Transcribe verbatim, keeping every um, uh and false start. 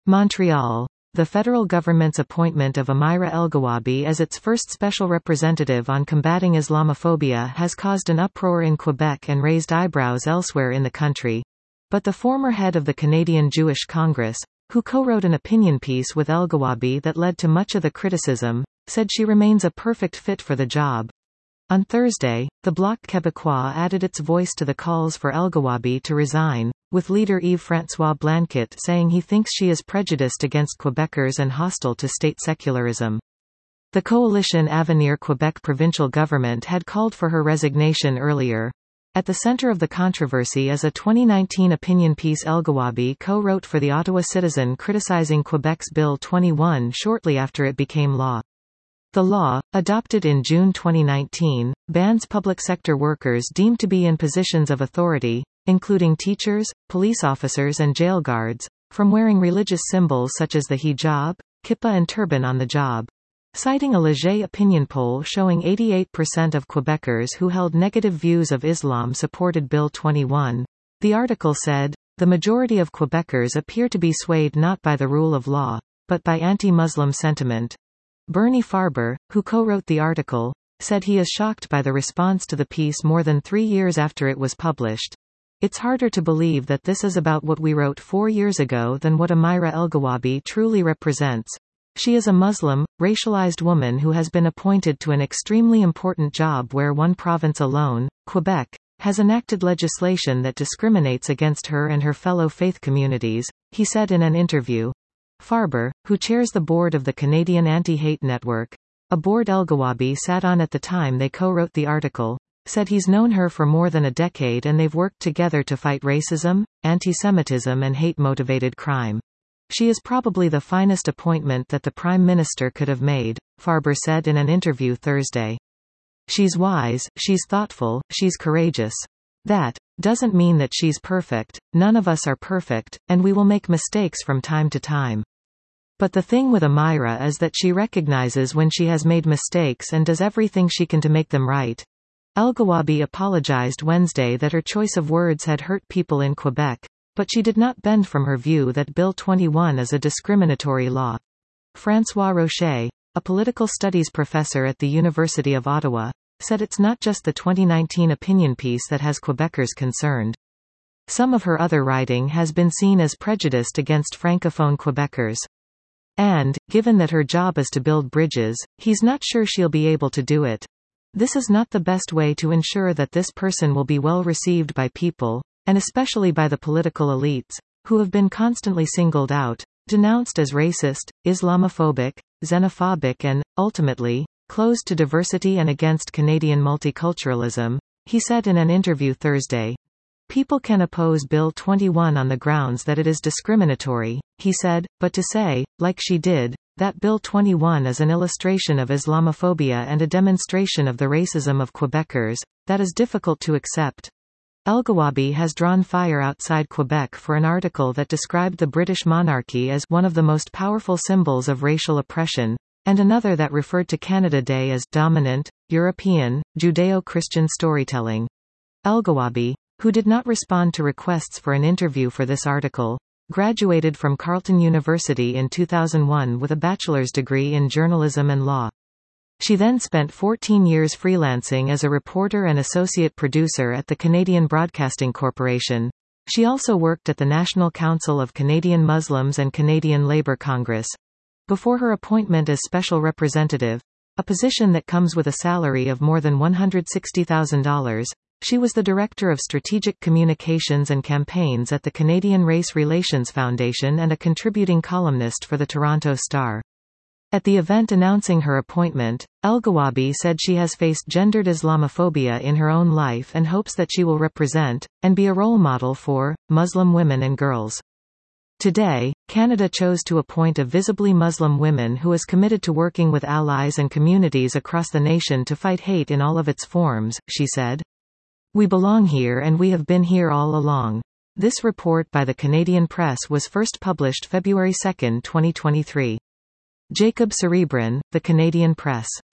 Montreal. The federal government's appointment of Amira Elghawaby as its first special representative on combating Islamophobia has caused an uproar in Quebec and raised eyebrows elsewhere in the country. But the former head of the Canadian Jewish Congress, who co-wrote an opinion piece with Elghawaby that led to much of the criticism, said she remains a perfect fit for the job. On Thursday, the Bloc Québécois added its voice to the calls for Elghawaby to resign, with leader Yves-François Blanquet saying he thinks she is prejudiced against Quebecers and hostile to state secularism. The coalition Avenir Quebec provincial government had called for her resignation earlier. At the center of the controversy is a twenty nineteen opinion piece Elghawaby co-wrote for the Ottawa Citizen criticizing Quebec's Bill twenty-one shortly after it became law. The law, adopted in June twenty nineteen, bans public sector workers deemed to be in positions of authority, including teachers, police officers and jail guards, from wearing religious symbols such as the hijab, kippah and turban on the job. Citing a Leger opinion poll showing eighty-eight percent of Quebecers who held negative views of Islam supported Bill twenty-one, the article said, "The majority of Quebecers appear to be swayed not by the rule of law, but by anti-Muslim sentiment." Bernie Farber, who co-wrote the article, said he is shocked by the response to the piece more than three years after it was published. "It's harder to believe that this is about what we wrote four years ago than what Amira Elghawaby truly represents. She is a Muslim, racialized woman who has been appointed to an extremely important job where one province alone, Quebec, has enacted legislation that discriminates against her and her fellow faith communities," he said in an interview. Farber, who chairs the board of the Canadian Anti-Hate Network, a board Elghawaby sat on at the time they co-wrote the article, said he's known her for more than a decade and they've worked together to fight racism, anti-Semitism and hate-motivated crime. "She is probably the finest appointment that the Prime Minister could have made," Farber said in an interview Thursday. "She's wise, she's thoughtful, she's courageous. That doesn't mean that she's perfect, none of us are perfect, and we will make mistakes from time to time. But the thing with Amira is that she recognizes when she has made mistakes and does everything she can to make them right." Elghawaby apologized Wednesday that her choice of words had hurt people in Quebec, but she did not bend from her view that Bill twenty-one is a discriminatory law. François Rocher, a political studies professor at the University of Ottawa, said it's not just the twenty nineteen opinion piece that has Quebecers concerned. Some of her other writing has been seen as prejudiced against Francophone Quebecers. And, given that her job is to build bridges, he's not sure she'll be able to do it. "This is not the best way to ensure that this person will be well received by people, and especially by the political elites, who have been constantly singled out, denounced as racist, Islamophobic, xenophobic and, ultimately, closed to diversity and against Canadian multiculturalism," he said in an interview Thursday. "People can oppose Bill twenty-one on the grounds that it is discriminatory," he said, "but to say, like she did, that Bill twenty-one is an illustration of Islamophobia and a demonstration of the racism of Quebecers, that is difficult to accept." Elghawaby has drawn fire outside Quebec for an article that described the British monarchy as one of the most powerful symbols of racial oppression, and another that referred to Canada Day as dominant, European, Judeo-Christian storytelling. Elghawaby, who did not respond to requests for an interview for this article, graduated from Carleton University in two thousand one with a bachelor's degree in journalism and law. She then spent fourteen years freelancing as a reporter and associate producer at the Canadian Broadcasting Corporation. She also worked at the National Council of Canadian Muslims and Canadian Labour Congress. Before her appointment as special representative, a position that comes with a salary of more than one hundred sixty thousand dollars, she was the Director of Strategic Communications and Campaigns at the Canadian Race Relations Foundation and a contributing columnist for the Toronto Star. At the event announcing her appointment, Elghawaby said she has faced gendered Islamophobia in her own life and hopes that she will represent, and be a role model for, Muslim women and girls. Today, Canada chose to appoint a visibly Muslim woman who is committed to working with allies and communities across the nation to fight hate in all of its forms, she said. "We belong here and we have been here all along." This report by the Canadian Press was first published February second, twenty twenty-three. Jacob Cerebrin, The Canadian Press.